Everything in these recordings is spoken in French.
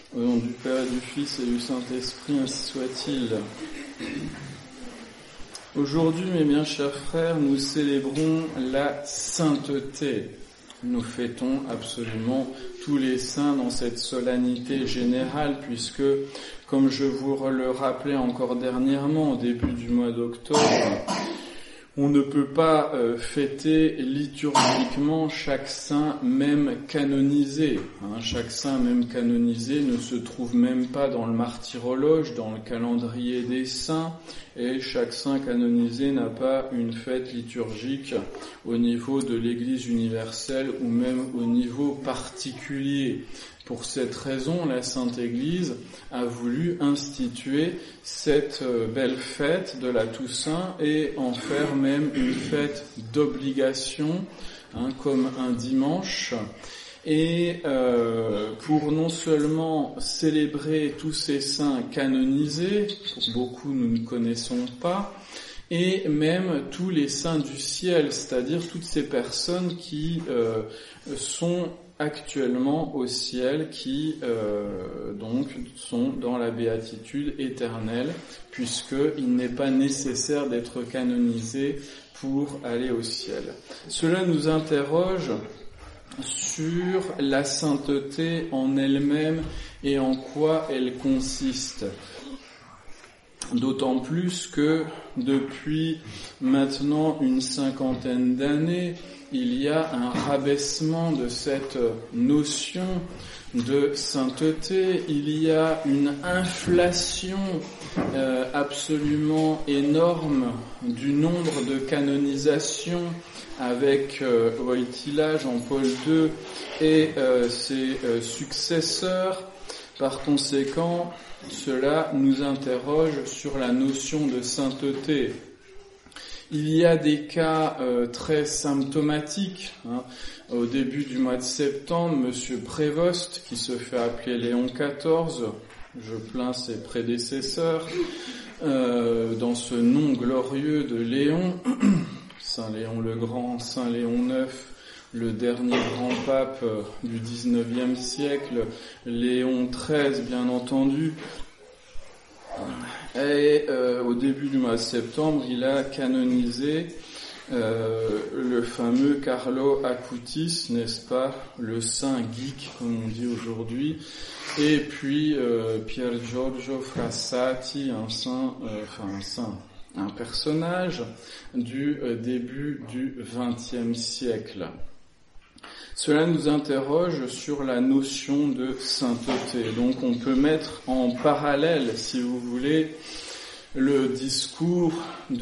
Au nom du Père et du Fils et du Saint-Esprit, ainsi soit-il. Aujourd'hui, mes bien chers frères, nous célébrons la sainteté. Nous fêtons absolument tous les saints dans cette solennité générale, puisque, comme je vous le rappelais encore dernièrement, au début du mois d'octobre, on ne peut pas fêter liturgiquement chaque saint même canonisé. Chaque saint même canonisé ne se trouve même pas dans le martyrologe, dans le calendrier des saints, et chaque saint canonisé n'a pas une fête liturgique au niveau de l'Église universelle ou même au niveau particulier. Pour cette raison, la Sainte Église a voulu instituer cette belle fête de la Toussaint et en faire même une fête d'obligation, comme un dimanche. Et pour non seulement célébrer tous ces saints canonisés, pour beaucoup nous ne connaissons pas, et même tous les saints du ciel, c'est-à-dire toutes ces personnes qui sont actuellement au ciel, qui donc sont dans la béatitude éternelle, puisqu'il n'est pas nécessaire d'être canonisé pour aller au ciel. Cela nous interroge sur la sainteté en elle-même et en quoi elle consiste. D'autant plus que depuis maintenant une 50aine d'années, il y a un rabaissement de cette notion de sainteté, il y a une inflation absolument énorme du nombre de canonisations avec Wojtyła, Jean-Paul II et ses successeurs. Par conséquent, cela nous interroge sur la notion de sainteté. Il y a des cas très symptomatiques. Au début du mois de septembre, Monsieur Prévost, qui se fait appeler Léon XIV, je plains ses prédécesseurs, dans ce nom glorieux de Léon, Saint Léon le Grand, Saint Léon IX, le dernier grand pape du XIXe siècle, Léon XIII bien entendu. Et au début du mois de septembre, il a canonisé le fameux Carlo Acutis, n'est-ce pas, le saint geek comme on dit aujourd'hui, et puis Pier Giorgio Frassati, un personnage du début du XXe siècle. Cela nous interroge sur la notion de sainteté. Donc on peut mettre en parallèle, si vous voulez, le discours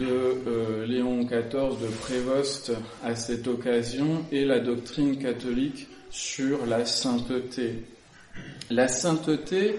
de Léon XIV de Prévost à cette occasion et la doctrine catholique sur la sainteté. La sainteté,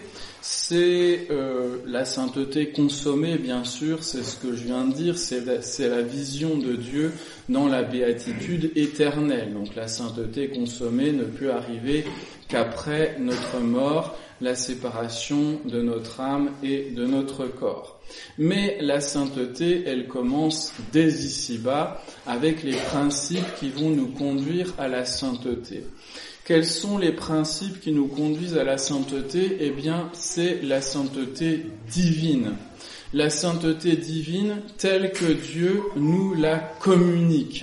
c'est la sainteté consommée, bien sûr, c'est ce que je viens de dire, c'est la vision de Dieu dans la béatitude éternelle. Donc la sainteté consommée ne peut arriver qu'après notre mort, la séparation de notre âme et de notre corps. Mais la sainteté, elle commence dès ici-bas avec les principes qui vont nous conduire à la sainteté. Quels sont les principes qui nous conduisent à la sainteté ? Eh bien, c'est la sainteté divine. La sainteté divine telle que Dieu nous la communique.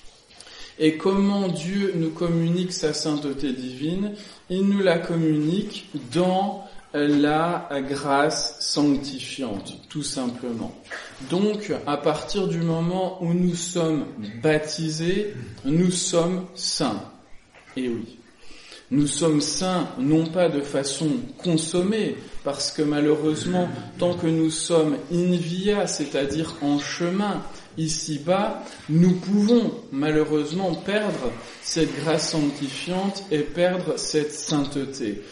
Et comment Dieu nous communique sa sainteté divine ? Il nous la communique dans la grâce sanctifiante, tout simplement. Donc, à partir du moment où nous sommes baptisés, nous sommes saints. Et oui. Nous sommes saints, non pas de façon consommée, parce que malheureusement, tant que nous sommes in via, c'est-à-dire en chemin, ici-bas, nous pouvons malheureusement perdre cette grâce sanctifiante et perdre cette sainteté.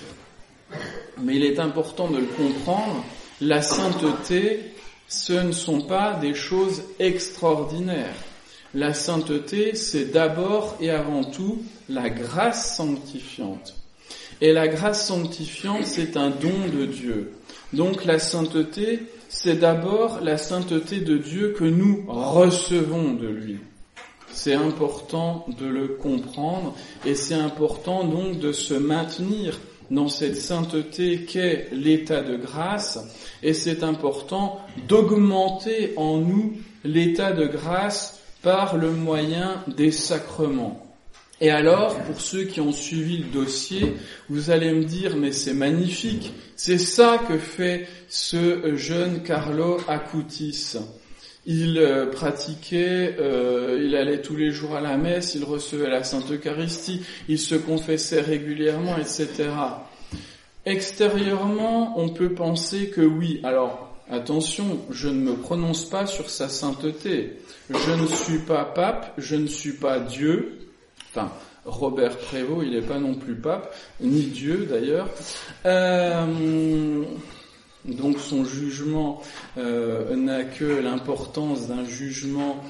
Mais il est important de le comprendre, la sainteté, ce ne sont pas des choses extraordinaires. La sainteté, c'est d'abord et avant tout la grâce sanctifiante. Et la grâce sanctifiante, c'est un don de Dieu. Donc la sainteté, c'est d'abord la sainteté de Dieu que nous recevons de lui. C'est important de le comprendre et c'est important donc de se maintenir dans cette sainteté qu'est l'état de grâce, et c'est important d'augmenter en nous l'état de grâce par le moyen des sacrements. Et alors, pour ceux qui ont suivi le dossier, vous allez me dire, mais c'est magnifique, c'est ça que fait ce jeune Carlo Acutis. Il pratiquait, il allait tous les jours à la messe, il recevait la Sainte Eucharistie, il se confessait régulièrement, etc. Extérieurement, on peut penser que oui. Alors, attention, je ne me prononce pas sur sa sainteté. Je ne suis pas pape, je ne suis pas Dieu. Enfin, Robert Prévost, il n'est pas non plus pape, ni Dieu d'ailleurs. Donc son jugement n'a que l'importance d'un jugement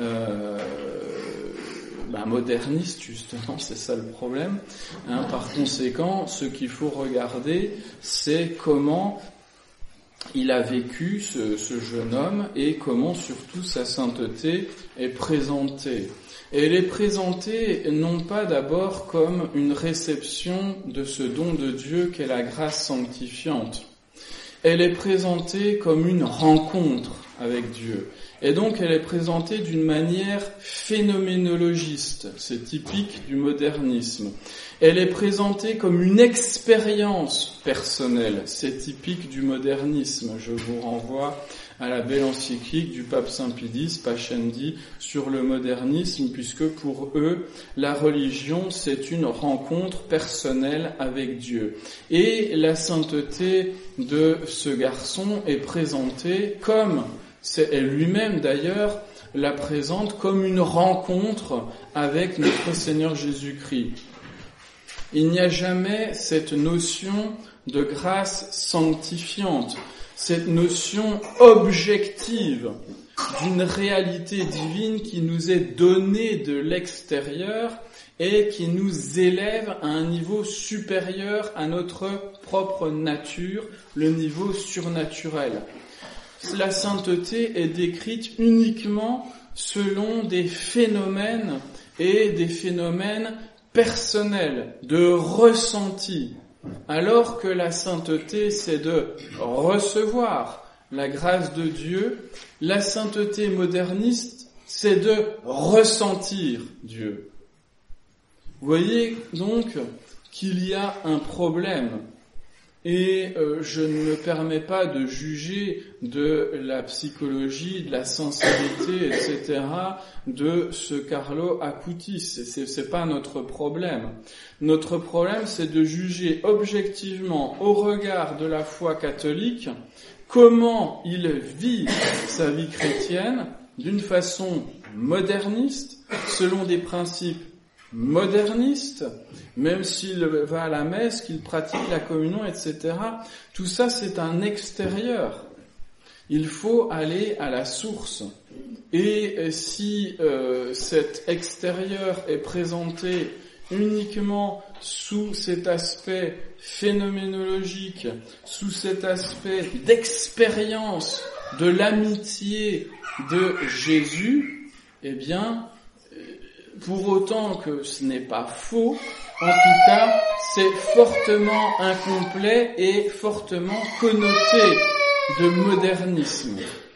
moderniste, justement, c'est ça le problème. Par conséquent, ce qu'il faut regarder, c'est comment il a vécu ce jeune homme et comment surtout sa sainteté est présentée. Et elle est présentée non pas d'abord comme une réception de ce don de Dieu qu'est la grâce sanctifiante. Elle est présentée comme une rencontre avec Dieu. Et donc elle est présentée d'une manière phénoménologiste, c'est typique du modernisme. Elle est présentée comme une expérience personnelle, c'est typique du modernisme. Je vous renvoie à la belle encyclique du pape Saint Pie X, Pascendi, sur le modernisme, puisque pour eux, la religion, c'est une rencontre personnelle avec Dieu. Et la sainteté de ce garçon est présentée comme, et lui-même d'ailleurs, la présente comme une rencontre avec notre Seigneur Jésus-Christ. Il n'y a jamais cette notion de grâce sanctifiante, cette notion objective d'une réalité divine qui nous est donnée de l'extérieur et qui nous élève à un niveau supérieur à notre propre nature, le niveau surnaturel. La sainteté est décrite uniquement selon des phénomènes et des phénomènes personnels, de ressenti. Alors que la sainteté, c'est de recevoir la grâce de Dieu, la sainteté moderniste, c'est de ressentir Dieu. Vous voyez donc qu'il y a un problème. Et je ne me permets pas de juger de la psychologie, de la sensibilité, etc. de ce Carlo Acutis. C'est pas notre problème. Notre problème, c'est de juger objectivement, au regard de la foi catholique, comment il vit sa vie chrétienne d'une façon moderniste, selon des principes moderniste, même s'il va à la messe, qu'il pratique la communion, etc. Tout ça, c'est un extérieur. Il faut aller à la source. Et si cet extérieur est présenté uniquement sous cet aspect phénoménologique, sous cet aspect d'expérience de l'amitié de Jésus, eh bien, pour autant que ce n'est pas faux, en tout cas, c'est fortement incomplet et fortement connoté de modernisme.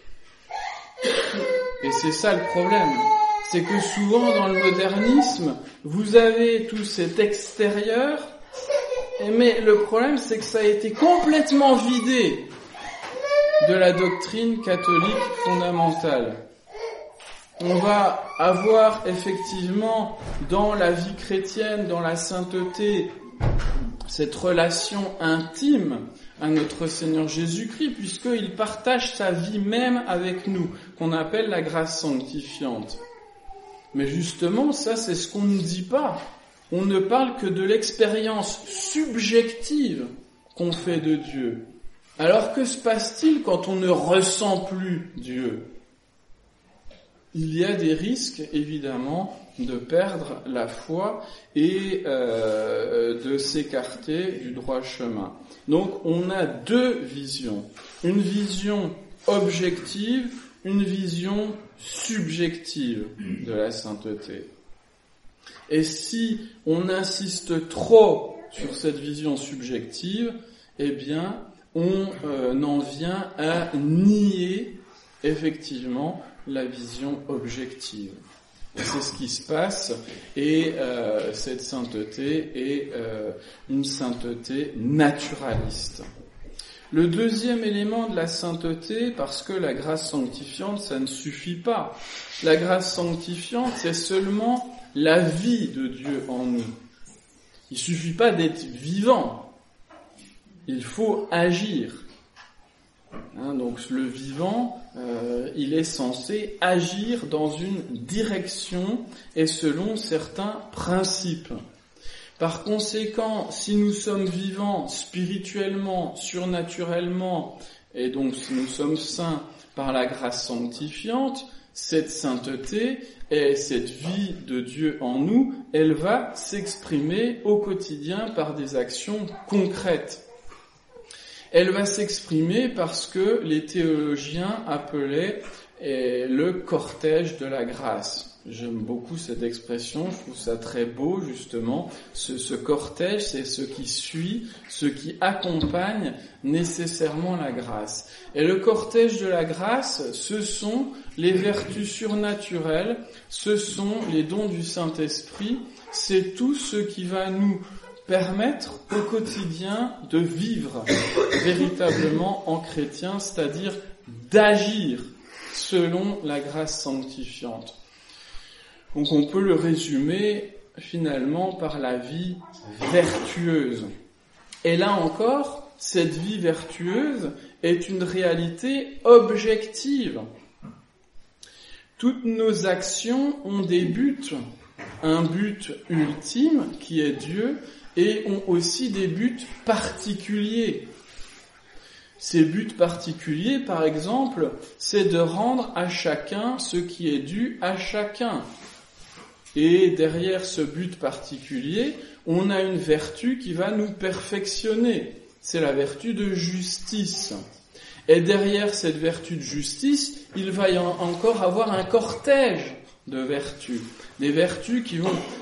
Et c'est ça le problème. C'est que souvent dans le modernisme, vous avez tout cet extérieur, mais le problème c'est que ça a été complètement vidé de la doctrine catholique fondamentale. On va avoir effectivement dans la vie chrétienne, dans la sainteté, cette relation intime à notre Seigneur Jésus-Christ, puisqu'il partage sa vie même avec nous, qu'on appelle la grâce sanctifiante. Mais justement, ça c'est ce qu'on ne dit pas. On ne parle que de l'expérience subjective qu'on fait de Dieu. Alors que se passe-t-il quand on ne ressent plus Dieu ? Il y a des risques, évidemment, de perdre la foi et de s'écarter du droit chemin. Donc, on a deux visions. Une vision objective, une vision subjective de la sainteté. Et si on insiste trop sur cette vision subjective, eh bien, on en vient à nier effectivement la vision objective. Et c'est ce qui se passe, et cette sainteté est une sainteté naturaliste. Le deuxième élément de la sainteté, parce que la grâce sanctifiante, ça ne suffit pas. La grâce sanctifiante, c'est seulement la vie de Dieu en nous. Il suffit pas d'être vivant. Il faut agir. Donc le vivant, il est censé agir dans une direction et selon certains principes. Par conséquent, si nous sommes vivants spirituellement, surnaturellement, et donc si nous sommes saints par la grâce sanctifiante, cette sainteté et cette vie de Dieu en nous, elle va s'exprimer au quotidien par des actions concrètes. Elle va s'exprimer parce que les théologiens appelaient le cortège de la grâce. J'aime beaucoup cette expression, je trouve ça très beau justement. Ce cortège, c'est ce qui suit, ce qui accompagne nécessairement la grâce. Et le cortège de la grâce, ce sont les vertus surnaturelles, ce sont les dons du Saint-Esprit, c'est tout ce qui va nous permettre au quotidien de vivre véritablement en chrétien, c'est-à-dire d'agir selon la grâce sanctifiante. Donc on peut le résumer finalement par la vie vertueuse. Et là encore, cette vie vertueuse est une réalité objective. Toutes nos actions ont des buts, un but ultime qui est Dieu, et ont aussi des buts particuliers. Ces buts particuliers, par exemple, c'est de rendre à chacun ce qui est dû à chacun. Et derrière ce but particulier, on a une vertu qui va nous perfectionner. C'est la vertu de justice. Et derrière cette vertu de justice, il va y encore avoir un cortège de vertus. Des vertus qui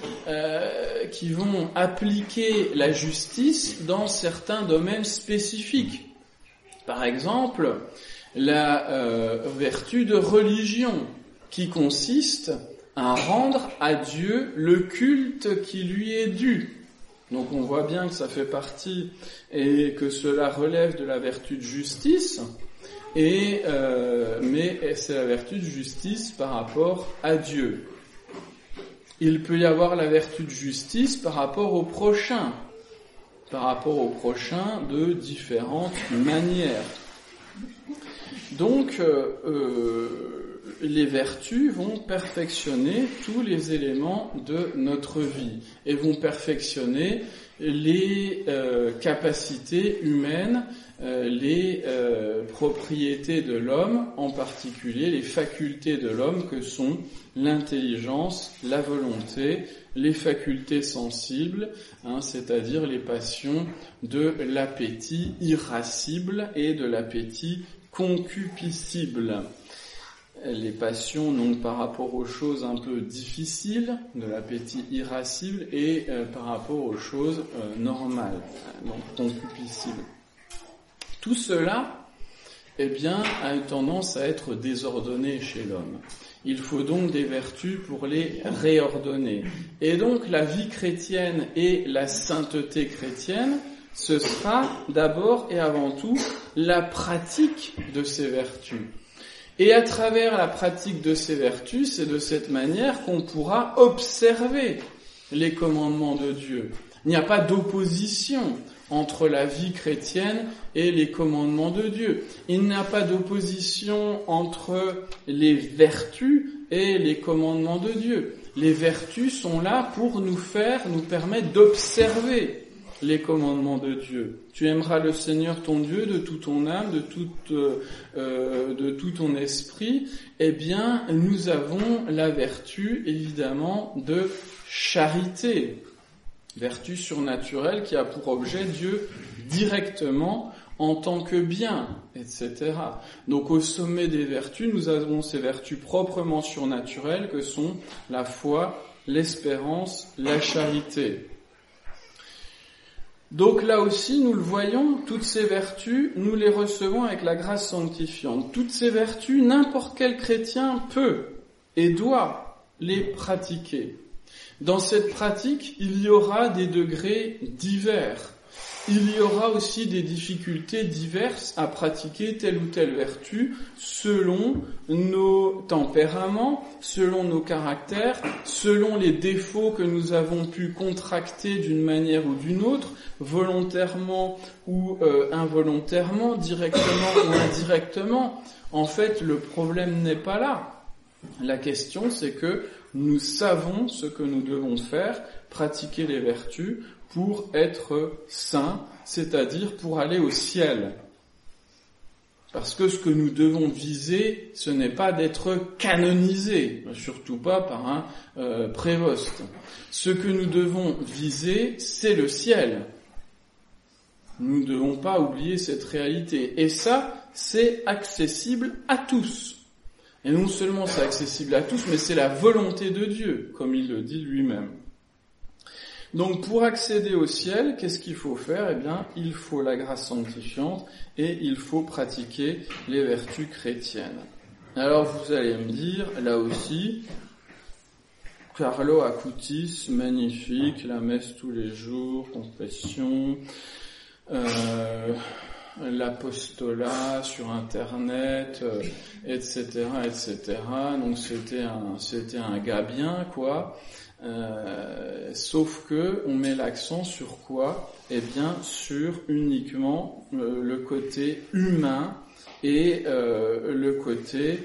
vont appliquer la justice dans certains domaines spécifiques. Par exemple, la vertu de religion, qui consiste à rendre à Dieu le culte qui lui est dû. Donc on voit bien que ça fait partie et que cela relève de la vertu de justice, mais c'est la vertu de justice par rapport à Dieu. Il peut y avoir la vertu de justice par rapport au prochain de différentes manières. Donc, les vertus vont perfectionner tous les éléments de notre vie et vont perfectionner les capacités humaines, les propriétés de l'homme, en particulier les facultés de l'homme que sont l'intelligence, la volonté, les facultés sensibles, c'est-à-dire les passions de l'appétit irascible et de l'appétit concupiscible. Les passions, donc, par rapport aux choses un peu difficiles, de l'appétit irascible, et par rapport aux choses normales, donc concupiscibles. Tout cela, a une tendance à être désordonné chez l'homme. Il faut donc des vertus pour les réordonner. Et donc, la vie chrétienne et la sainteté chrétienne, ce sera d'abord et avant tout la pratique de ces vertus. Et à travers la pratique de ces vertus, c'est de cette manière qu'on pourra observer les commandements de Dieu. Il n'y a pas d'opposition entre la vie chrétienne et les commandements de Dieu. Il n'y a pas d'opposition entre les vertus et les commandements de Dieu. Les vertus sont là pour nous permettre d'observer les commandements de Dieu. Tu aimeras le Seigneur ton Dieu de toute ton âme, de tout ton esprit. Nous avons la vertu, évidemment, de charité. Vertu surnaturelle qui a pour objet Dieu directement en tant que bien, etc. Donc au sommet des vertus, nous avons ces vertus proprement surnaturelles que sont la foi, l'espérance, la charité. Donc là aussi, nous le voyons, toutes ces vertus, nous les recevons avec la grâce sanctifiante. Toutes ces vertus, n'importe quel chrétien peut et doit les pratiquer. Dans cette pratique, il y aura des degrés divers. Il y aura aussi des difficultés diverses à pratiquer telle ou telle vertu selon nos tempéraments, selon nos caractères, selon les défauts que nous avons pu contracter d'une manière ou d'une autre, volontairement ou involontairement, directement ou indirectement. En fait, le problème n'est pas là. La question, c'est que nous savons ce que nous devons faire, pratiquer les vertus pour être saints, c'est-à-dire pour aller au ciel. Parce que ce que nous devons viser, ce n'est pas d'être canonisé, surtout pas par un prévost. Ce que nous devons viser, c'est le ciel. Nous ne devons pas oublier cette réalité. Et ça, c'est accessible à tous. Et non seulement c'est accessible à tous, mais c'est la volonté de Dieu, comme il le dit lui-même. Donc pour accéder au ciel, qu'est-ce qu'il faut faire ? Eh bien, il faut la grâce sanctifiante et il faut pratiquer les vertus chrétiennes. Alors vous allez me dire, là aussi, Carlo Acutis, magnifique, la messe tous les jours, confession, l'apostolat sur internet, etc., etc. Donc c'était un gars bien, quoi. Sauf que on met l'accent sur quoi ? Eh bien, sur uniquement le côté humain et le côté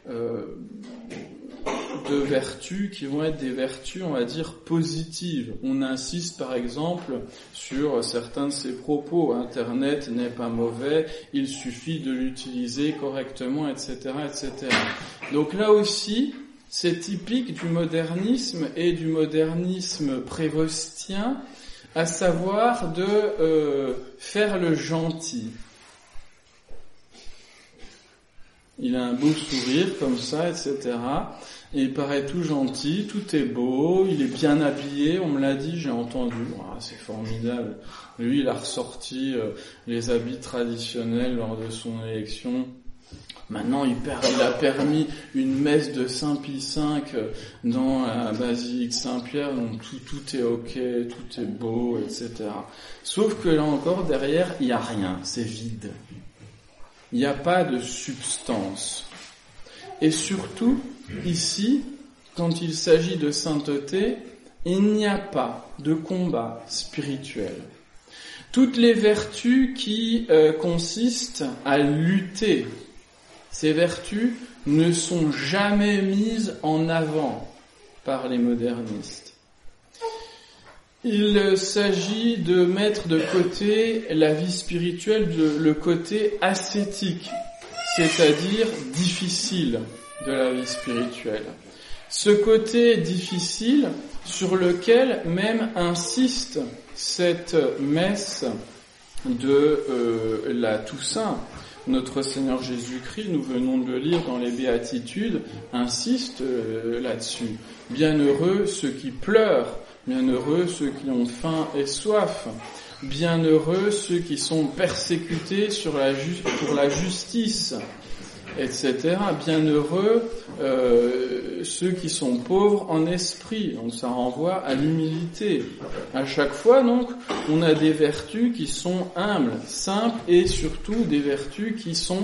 de vertus qui vont être des vertus, on va dire, positives. On insiste par exemple sur certains de ses propos. Internet n'est pas mauvais, il suffit de l'utiliser correctement, etc., etc. Donc là aussi, c'est typique du modernisme et du modernisme prévostien, à savoir de faire le gentil. Il a un beau sourire comme ça, etc. Et il paraît tout gentil, tout est beau, il est bien habillé, on me l'a dit, j'ai entendu. Ah, c'est formidable. Lui, il a ressorti les habits traditionnels lors de son élection. Maintenant, il a permis une messe de Saint-Pie V dans la basilique Saint-Pierre, donc tout est ok, tout est beau, etc. Sauf que là encore, derrière, il n'y a rien, c'est vide. Il n'y a pas de substance. Et surtout, ici, quand il s'agit de sainteté, il n'y a pas de combat spirituel. Toutes les vertus qui consistent à lutter, ces vertus ne sont jamais mises en avant par les modernistes. Il s'agit de mettre de côté la vie spirituelle, le côté ascétique, c'est-à-dire difficile de la vie spirituelle. Ce côté difficile sur lequel même insiste cette messe de la Toussaint. Notre Seigneur Jésus-Christ, nous venons de le lire dans les Béatitudes, insiste là-dessus. Bienheureux ceux qui pleurent, bienheureux ceux qui ont faim et soif, bienheureux ceux qui sont persécutés pour la justice, etc. Bienheureux ceux qui sont pauvres en esprit. Donc ça renvoie à l'humilité. À chaque fois, donc, on a des vertus qui sont humbles, simples, et surtout des vertus qui sont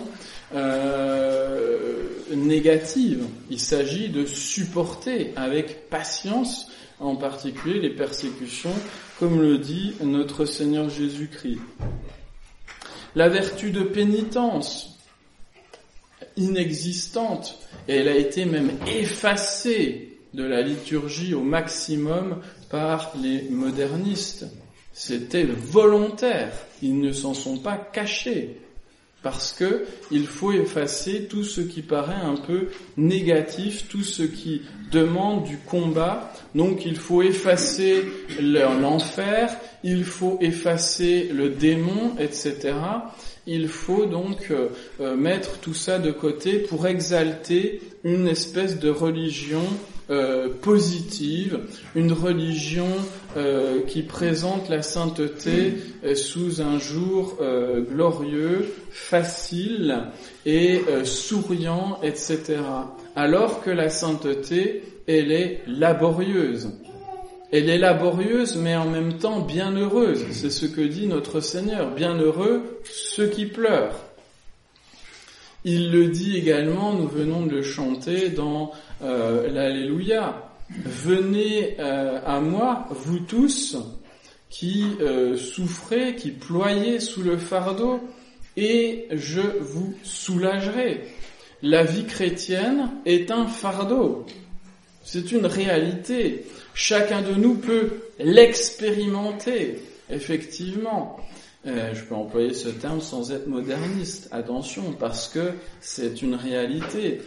négatives. Il s'agit de supporter avec patience, en particulier les persécutions, comme le dit notre Seigneur Jésus-Christ. La vertu de pénitence, inexistante, et elle a été même effacée de la liturgie au maximum par les modernistes. C'était volontaire, ils ne s'en sont pas cachés, parce que il faut effacer tout ce qui paraît un peu négatif, tout ce qui demande du combat. Donc il faut effacer l'enfer, il faut effacer le démon, etc. Il faut donc mettre tout ça de côté pour exalter une espèce de religion positive, une religion qui présente la sainteté sous un jour glorieux, facile et souriant, etc. Alors que la sainteté, elle est laborieuse. Elle est laborieuse, mais en même temps bienheureuse. C'est ce que dit notre Seigneur. Bienheureux ceux qui pleurent. Il le dit également, nous venons de le chanter dans l'Alléluia. Venez à moi, vous tous, qui souffrez, qui ployez sous le fardeau, et je vous soulagerai. La vie chrétienne est un fardeau. C'est une réalité. Chacun de nous peut l'expérimenter, effectivement. Je peux employer ce terme sans être moderniste, attention, parce que c'est une réalité.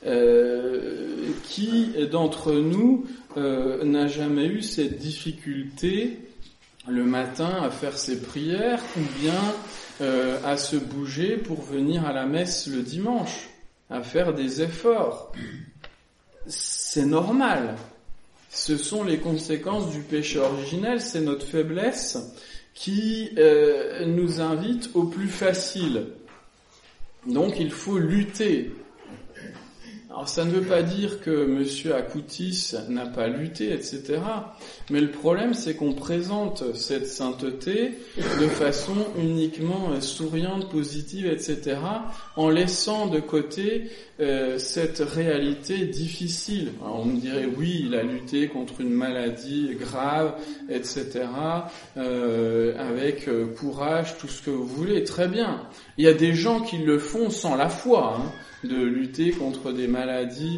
Qui d'entre nous n'a jamais eu cette difficulté le matin à faire ses prières ou bien à se bouger pour venir à la messe le dimanche, à faire des efforts? C'est normal. Ce sont les conséquences du péché originel, c'est notre faiblesse qui nous invite au plus facile. Donc il faut lutter. Alors ça ne veut pas dire que Monsieur Acutis n'a pas lutté, etc. Mais le problème, c'est qu'on présente cette sainteté de façon uniquement souriante, positive, etc. en laissant de côté cette réalité difficile. Alors on me dirait, oui, il a lutté contre une maladie grave, etc. Avec courage, tout ce que vous voulez, très bien. Il y a des gens qui le font sans la foi, de lutter contre des maladies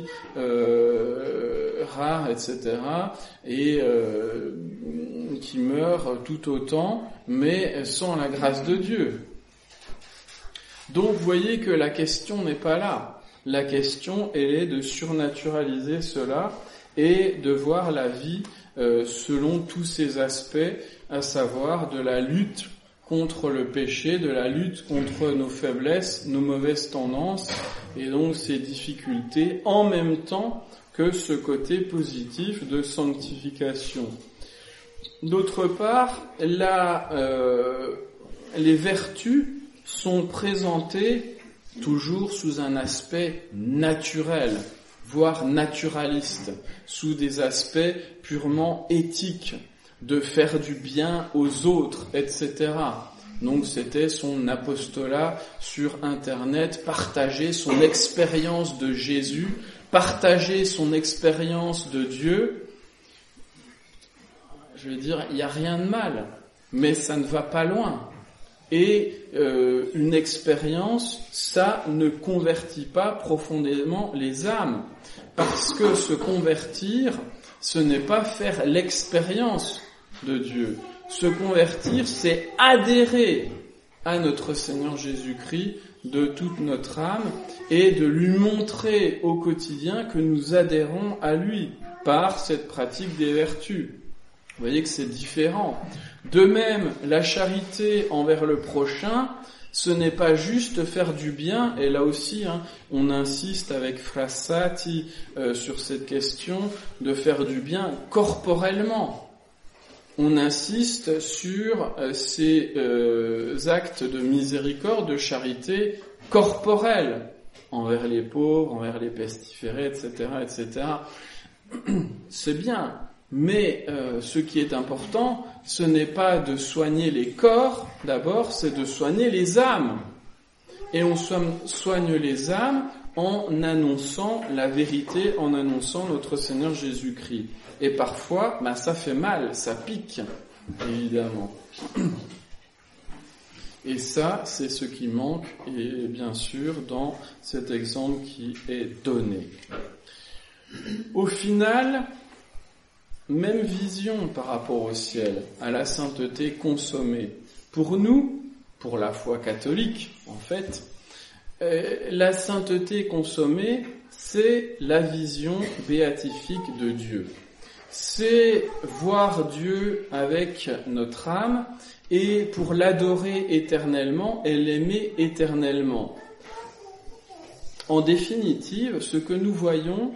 rares, etc., et qui meurent tout autant, mais sans la grâce de Dieu. Donc vous voyez que la question n'est pas là. La question, elle est de surnaturaliser cela et de voir la vie selon tous ses aspects, à savoir de la lutte contre le péché, de la lutte contre nos faiblesses, nos mauvaises tendances, et donc ces difficultés, en même temps que ce côté positif de sanctification. D'autre part, les vertus sont présentées toujours sous un aspect naturel, voire naturaliste, sous des aspects purement éthiques, de faire du bien aux autres, etc. Donc c'était son apostolat sur Internet, partager son expérience de Jésus, partager son expérience de Dieu. Je veux dire, il n'y a rien de mal, mais ça ne va pas loin. Et une expérience, ça ne convertit pas profondément les âmes. Parce que se convertir, ce n'est pas faire l'expérience de Dieu. Se convertir, c'est adhérer à notre Seigneur Jésus-Christ de toute notre âme et de lui montrer au quotidien que nous adhérons à lui par cette pratique des vertus. Vous voyez que c'est différent. De même, la charité envers le prochain, ce n'est pas juste faire du bien, et là aussi, on insiste avec Frassati sur cette question de faire du bien corporellement. On insiste sur ces actes de miséricorde, de charité corporelle, envers les pauvres, envers les pestiférés, etc., etc. C'est bien, mais ce qui est important, ce n'est pas de soigner les corps, d'abord, c'est de soigner les âmes. Et on soigne les âmes en annonçant la vérité, en annonçant notre Seigneur Jésus-Christ. Et parfois, ça fait mal, ça pique, évidemment. Et ça, c'est ce qui manque, et bien sûr, dans cet exemple qui est donné. Au final, même vision par rapport au ciel, à la sainteté consommée. Pour nous, pour la foi catholique, en fait, la sainteté consommée, c'est la vision béatifique de Dieu. C'est voir Dieu avec notre âme et pour l'adorer éternellement et l'aimer éternellement. En définitive, ce que nous voyons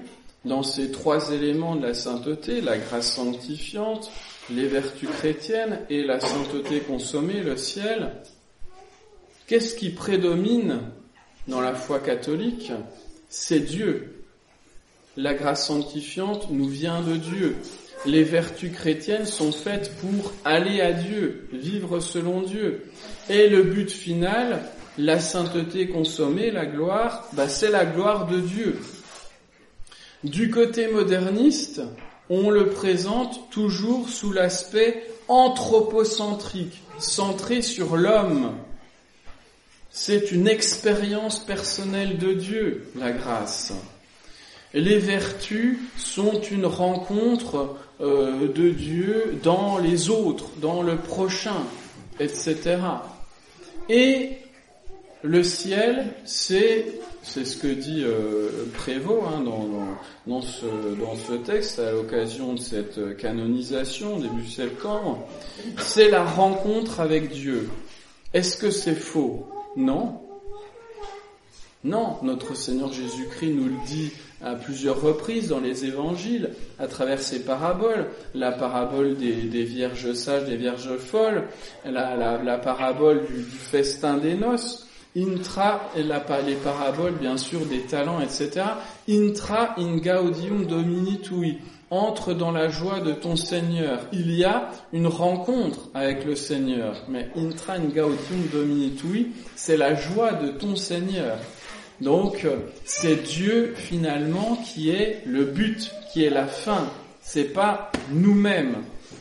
dans ces trois éléments de la sainteté, la grâce sanctifiante, les vertus chrétiennes et la sainteté consommée, le ciel, qu'est-ce qui prédomine dans la foi catholique? C'est Dieu. La grâce sanctifiante nous vient de Dieu. Les vertus chrétiennes sont faites pour aller à Dieu, vivre selon Dieu. Et le but final, la sainteté consommée, la gloire, c'est la gloire de Dieu. Du côté moderniste, on le présente toujours sous l'aspect anthropocentrique, centré sur l'homme. C'est une expérience personnelle de Dieu, la grâce. Les vertus sont une rencontre de Dieu dans les autres, dans le prochain, etc. Et le ciel, c'est ce que dit Prévost dans ce texte à l'occasion de cette canonisation début septembre, c'est la rencontre avec Dieu. Est-ce que c'est faux? Non. Non, notre Seigneur Jésus-Christ nous le dit à plusieurs reprises dans les évangiles, à travers ses paraboles, la parabole des vierges sages, des vierges folles, la parabole du festin des noces, les paraboles bien sûr des talents, etc. Intra in gaudium domini tui. Entre dans la joie de ton Seigneur. Il y a une rencontre avec le Seigneur. Mais intra in gaudium domini tui, c'est la joie de ton Seigneur. Donc, c'est Dieu finalement qui est le but, qui est la fin. C'est pas nous-mêmes.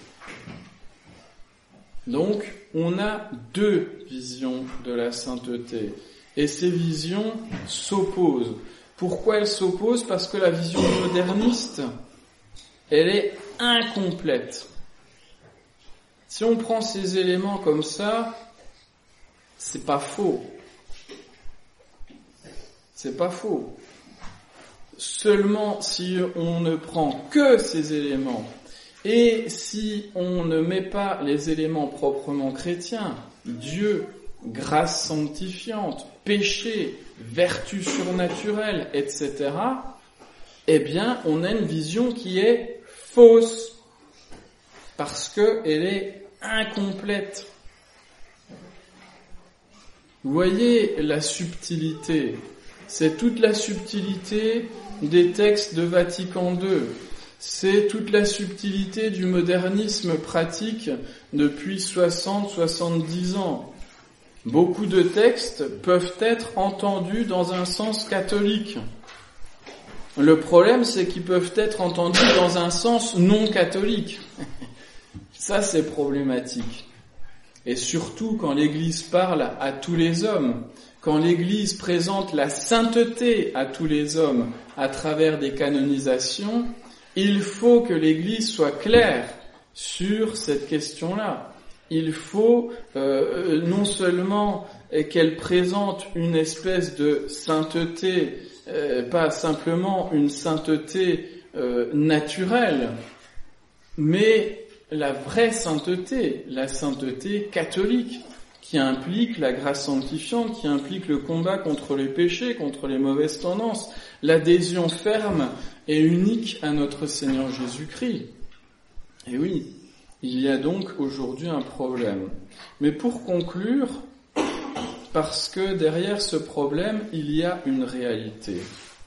Donc, on a deux visions de la sainteté. Et ces visions s'opposent. Pourquoi elles s'opposent? Parce que la vision moderniste, elle est incomplète. Si on prend ces éléments comme ça, c'est pas faux. C'est pas faux. Seulement si on ne prend que ces éléments et si on ne met pas les éléments proprement chrétiens, Dieu, grâce sanctifiante, péché, vertu surnaturelle, etc., eh bien, on a une vision qui est fausse parce qu'elle est incomplète. Vous voyez la subtilité. C'est toute la subtilité des textes de Vatican II. C'est toute la subtilité du modernisme pratique depuis 60-70 ans. Beaucoup de textes peuvent être entendus dans un sens catholique. Le problème, c'est qu'ils peuvent être entendus dans un sens non catholique. Ça, c'est problématique. Et surtout quand l'Église parle à tous les hommes, quand l'Église présente la sainteté à tous les hommes à travers des canonisations, il faut que l'Église soit claire sur cette question-là. Il faut non seulement qu'elle présente une espèce de sainteté, pas simplement une sainteté naturelle, mais la vraie sainteté, la sainteté catholique, qui implique la grâce sanctifiante, qui implique le combat contre les péchés, contre les mauvaises tendances, l'adhésion ferme et unique à notre Seigneur Jésus-Christ. Et oui, il y a donc aujourd'hui un problème. Mais pour conclure, parce que derrière ce problème, il y a une réalité.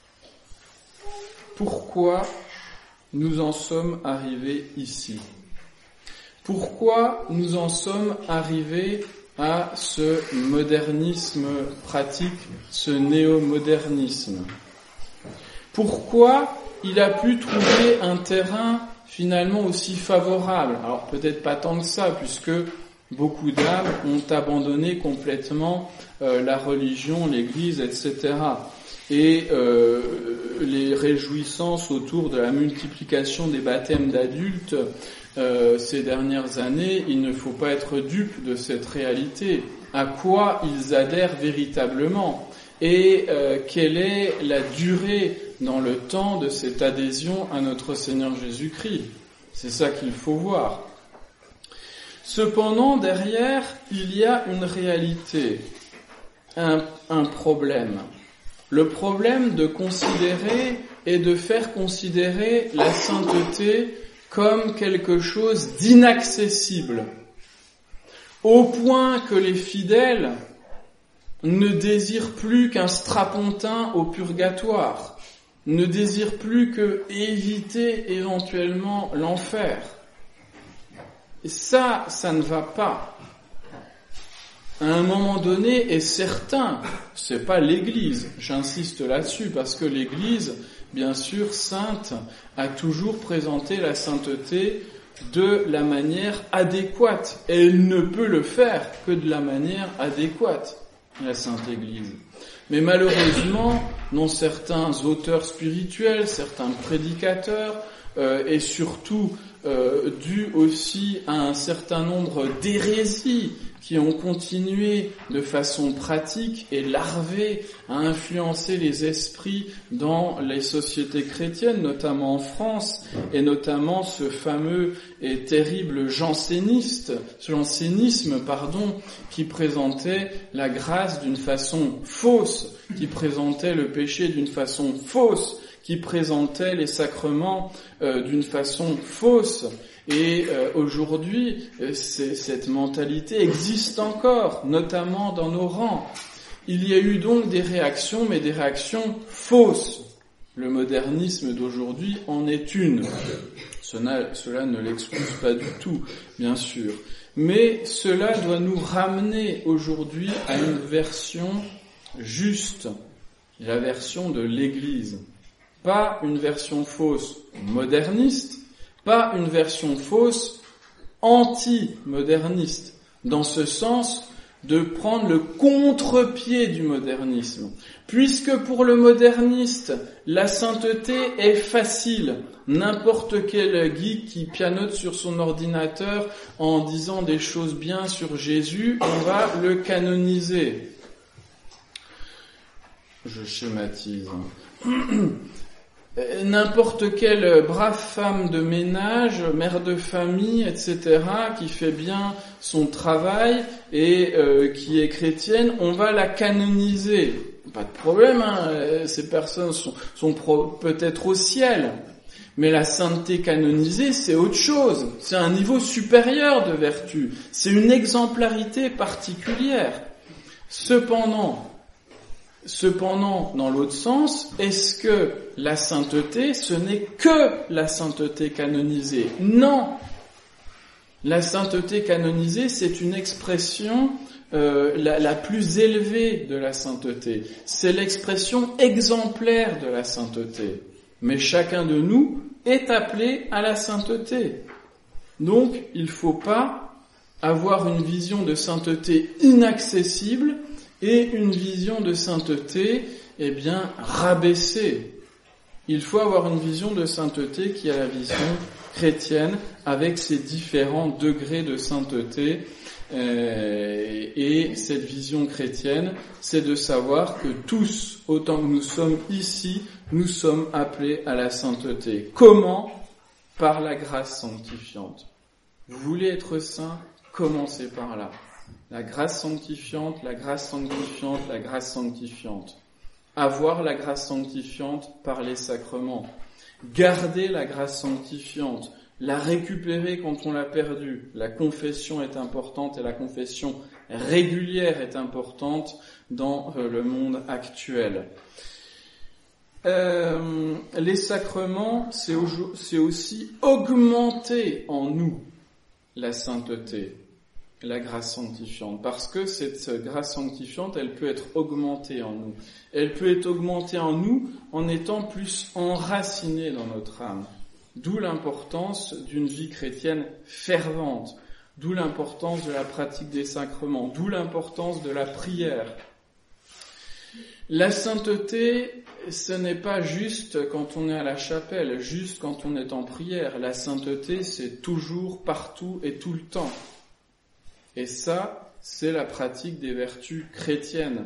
Pourquoi nous en sommes arrivés ici? Pourquoi nous en sommes arrivés à ce modernisme pratique, ce néo-modernisme? Pourquoi il a pu trouver un terrain finalement aussi favorable? Alors peut-être pas tant que ça, puisque beaucoup d'âmes ont abandonné complètement la religion, l'Église, etc. Et les réjouissances autour de la multiplication des baptêmes d'adultes ces dernières années, il ne faut pas être dupe de cette réalité. À quoi ils adhèrent véritablement? Et quelle est la durée dans le temps de cette adhésion à notre Seigneur Jésus-Christ? C'est ça qu'il faut voir. Cependant, derrière, il y a une réalité, un problème. Le problème de considérer est de faire considérer la sainteté comme quelque chose d'inaccessible, au point que les fidèles ne désirent plus qu'un strapontin au purgatoire, ne désirent plus que éviter éventuellement l'enfer. Et ça ne va pas. À un moment donné, et certain, c'est pas l'Église, j'insiste là-dessus, parce que l'Église, bien sûr, sainte, a toujours présenté la sainteté de la manière adéquate. Et elle ne peut le faire que de la manière adéquate, la Sainte Église. Mais malheureusement, non, certains auteurs spirituels, certains prédicateurs, et surtout dû aussi à un certain nombre d'hérésies qui ont continué de façon pratique et larvée à influencer les esprits dans les sociétés chrétiennes, notamment en France, et notamment ce fameux et terrible jansénisme, qui présentait la grâce d'une façon fausse, qui présentait le péché d'une façon fausse, qui présentait les sacrements d'une façon fausse. Et aujourd'hui, cette mentalité existe encore, notamment dans nos rangs. Il y a eu donc des réactions, mais des réactions fausses. Le modernisme d'aujourd'hui en est une. Cela ne l'excuse pas du tout, bien sûr. Mais cela doit nous ramener aujourd'hui à une version juste, la version de l'Église. Pas une version fausse moderniste, pas une version fausse anti-moderniste, dans ce sens de prendre le contre-pied du modernisme. Puisque pour le moderniste, la sainteté est facile. N'importe quel geek qui pianote sur son ordinateur en disant des choses bien sur Jésus, on va le canoniser. Je schématise. N'importe quelle brave femme de ménage, mère de famille, etc., qui fait bien son travail et qui est chrétienne, on va la canoniser. Pas de problème, hein, ces personnes sont peut-être au ciel. Mais la sainteté canonisée, c'est autre chose. C'est un niveau supérieur de vertu. C'est une exemplarité particulière. Cependant, dans l'autre sens, est-ce que la sainteté, ce n'est que la sainteté canonisée? Non. La sainteté canonisée, c'est une expression la plus élevée de la sainteté. C'est l'expression exemplaire de la sainteté. Mais chacun de nous est appelé à la sainteté. Donc, il ne faut pas avoir une vision de sainteté inaccessible et une vision de sainteté, rabaissée. Il faut avoir une vision de sainteté qui a la vision chrétienne avec ses différents degrés de sainteté. Et cette vision chrétienne, c'est de savoir que tous, autant que nous sommes ici, nous sommes appelés à la sainteté. Comment? Par la grâce sanctifiante. Vous voulez être saint? Commencez par là. La grâce sanctifiante, la grâce sanctifiante, la grâce sanctifiante. Avoir la grâce sanctifiante par les sacrements. Garder la grâce sanctifiante. La récupérer quand on l'a perdue. La confession est importante et la confession régulière est importante dans le monde actuel. Les sacrements, c'est aussi augmenter en nous la sainteté, la grâce sanctifiante, parce que cette grâce sanctifiante, elle peut être augmentée en nous. Elle peut être augmentée en nous en étant plus enracinée dans notre âme. D'où l'importance d'une vie chrétienne fervente, d'où l'importance de la pratique des sacrements, d'où l'importance de la prière. La sainteté, ce n'est pas juste quand on est à la chapelle, juste quand on est en prière. La sainteté, c'est toujours, partout et tout le temps. Et ça, c'est la pratique des vertus chrétiennes.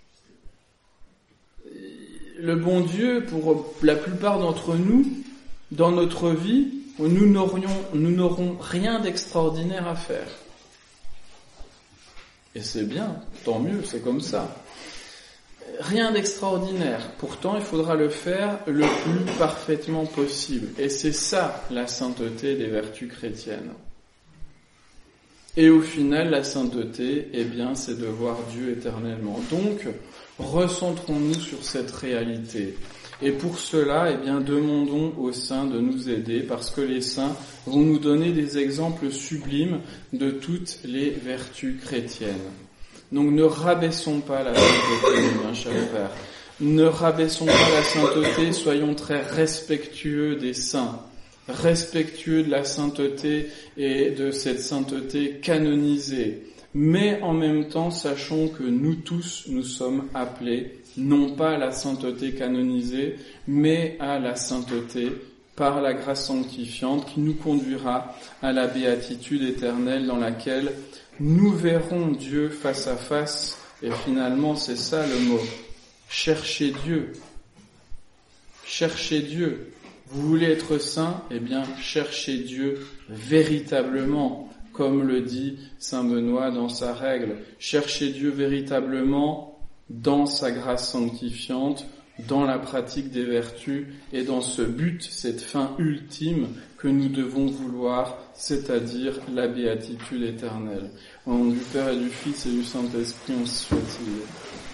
Le bon Dieu, pour la plupart d'entre nous, dans notre vie, nous n'aurons rien d'extraordinaire à faire. Et c'est bien, tant mieux, c'est comme ça. Rien d'extraordinaire. Pourtant, il faudra le faire le plus parfaitement possible. Et c'est ça, la sainteté des vertus chrétiennes. Et au final, la sainteté, c'est de voir Dieu éternellement. Donc, recentrons-nous sur cette réalité. Et pour cela, demandons aux saints de nous aider, parce que les saints vont nous donner des exemples sublimes de toutes les vertus chrétiennes. Donc ne rabaissons pas la sainteté, bien cher Père. Ne rabaissons pas la sainteté, soyons très respectueux des saints, respectueux de la sainteté et de cette sainteté canonisée. Mais en même temps, sachons que nous tous, nous sommes appelés, non pas à la sainteté canonisée, mais à la sainteté par la grâce sanctifiante qui nous conduira à la béatitude éternelle dans laquelle nous verrons Dieu face à face. Et finalement, c'est ça le mot. Cherchez Dieu. Cherchez Dieu. Vous voulez être saint? Cherchez Dieu véritablement, comme le dit saint Benoît dans sa règle. Cherchez Dieu véritablement dans sa grâce sanctifiante, dans la pratique des vertus et dans ce but, cette fin ultime que nous devons vouloir, c'est-à-dire la béatitude éternelle. Au nom du Père et du Fils et du Saint-Esprit, on se souhaite.